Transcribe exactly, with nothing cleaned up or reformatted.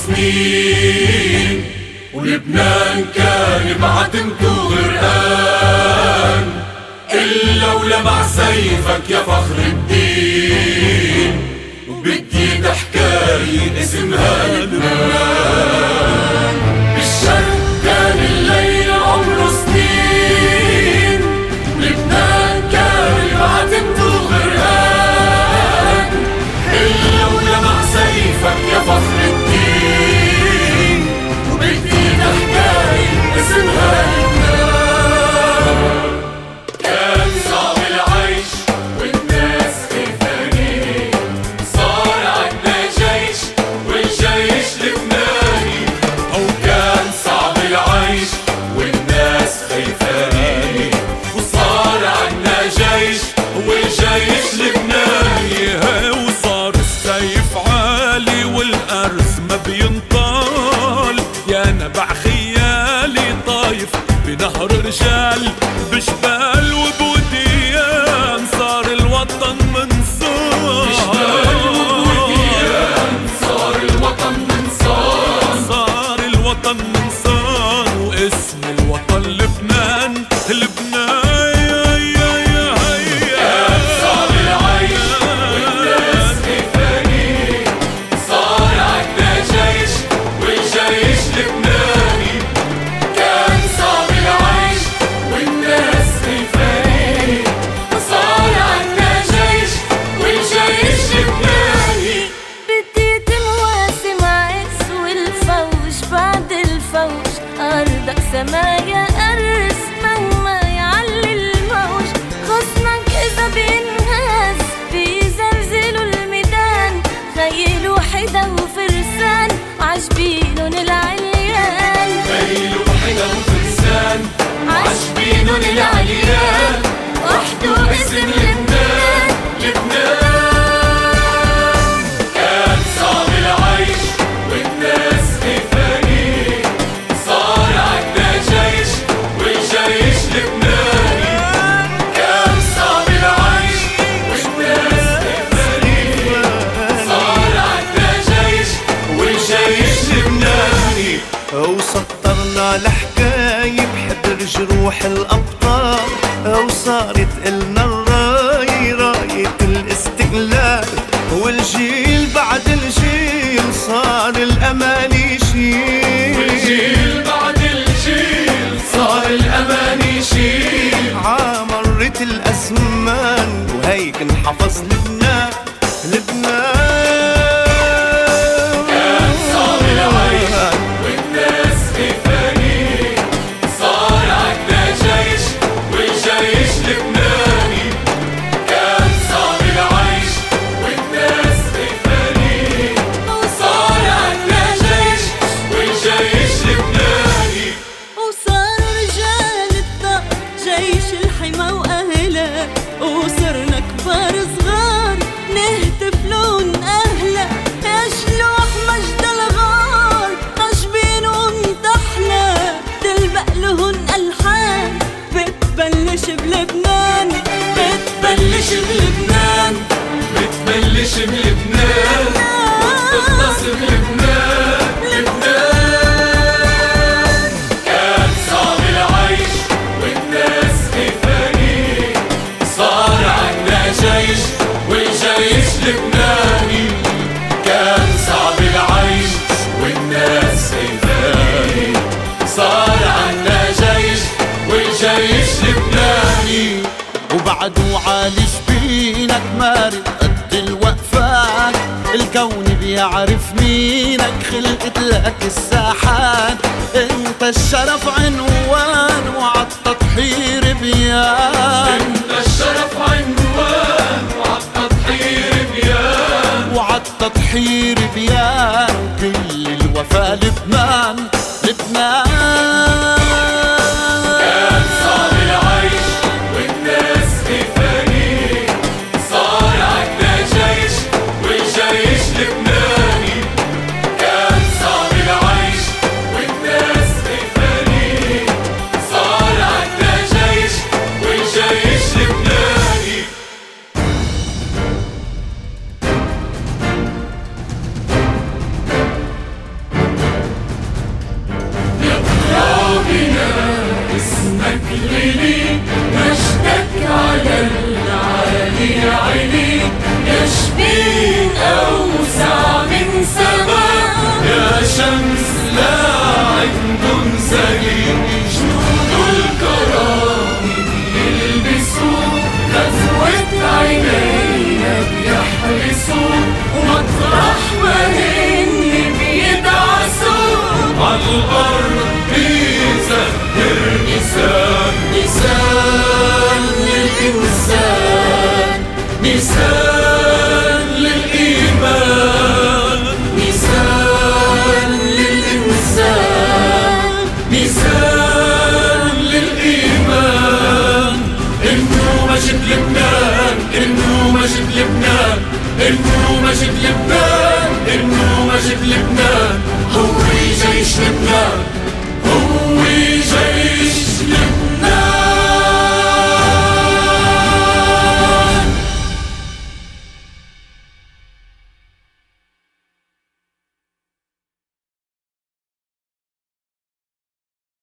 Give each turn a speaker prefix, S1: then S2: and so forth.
S1: سنين، ولبنان كان بعتمته غرقان، إلا ولمع سيفك يا فخر الدين، وبدي حكاية اسمها لبنان. بالشرق كان الليل عمره سنين، ولبنان كان بعتمته غرقان، إلا ولمع سيفك يا فخر الدين، وبدي حكاية اسمها لبنان. كان صعب العيش والناس خيفانين، صار عنا جيش والجيش لبناني. أو كان صعب العيش والناس خيفانين، وصار عنا جيش والجيش لبناني.
S2: وصار السيف عالي والأرز ما بينطال، يا نبع خيالي طايف بنهر رجال، بجبال وبوديان صار الوطن منصار.
S1: صار الوطن منصار،
S2: صار الوطن منصار، واسم الوطن لبنان. لبنان
S1: كان صعب العيش والناس خيفانين، صار عنا جيش والجيش لبناني. كان صعب العيش والناس خيفانين، صار عنا جيش والجيش لبناني.
S3: بديت مواسم عز والفوج بعد الفوج، أرضك سمايا أرز مهما يعلي الموج. خصمك إذا بينهز بيزلزلوا الميدان، خيل وحدة وفرسان عجبينن العليان.
S1: خيل وحدة وفرسان عجبينن العليان، وحده اسم لبنان. لبنان كان صعب العيش والناس خيفانين، صار عنا جيش والجيش لبناني. كان صعب العيش والناس خيفانين، صار عنا جيش والجيش لبناني.
S4: وسطرنا لحكاية بحبر جروح الأبطال، وصارت إلنا الراي راية الاستقلال، والجيل بعد الجيل صار الأمان يشيل.
S1: والجيل بعد الجيل صار الأمان يشيل.
S4: عمرت الأزمان وهيك انحفظ لبنان. لبنان
S1: كان صعب العيش والناس خيفانين، صار عنا جيش والجيش لبناني. كان صعب العيش والناس خيفانين، صار عنا جيش والجيش لبناني.
S3: وصاروا رجال الطاق جيش الحما وأهله، وصرنا كبار صغار نهتف لون أهله. يا شلوح مجد الغار عجبينن تحلى، تلبق لهن ألحان بتبلش بلبنان.
S1: بتبلش بلبنان، بتبلش بلبنان، وبتخلص بلبنان. لبنان كان صعب العيش والناس خيفانين، صار عنا جيش والجيش لبناني. كان صعب العيش والناس خيفانين، صار عنا جيش والجيش لبناني.
S5: وبعدو عالي جبينك مارد قد الوقفات، الكون بيعرف مينك خلقت لك الساحات. انت الشرف عنوان وعالتضحير بيان،
S1: انت الشرف عنوان وعالتضحير بيان.
S5: وعالتضحير بيان، كل الوفا لبنان. لبنان
S1: كان صعب العيش والناس خيفانين، صار عنا جيش والجيش لبناني. كان صعب العيش والناس خيفانين، صار عنا جيش والجيش لبناني. مستكللين مجدك على العالي علي يشبين أوسع من سماء يا شمس لا عند زليل جنود الكرام يلبسون غزوة عينينا بيحرسون ومطرح ما هن بيدعسون عالأرض بيزهر نسان نسان للإنسان نسان للإيمان نسان للإنسان نسان للإيمان إنه مجد لبنان إنه مجد لبنان إنه مجد لبنان إنه مجد لبنان هو جيش لبنان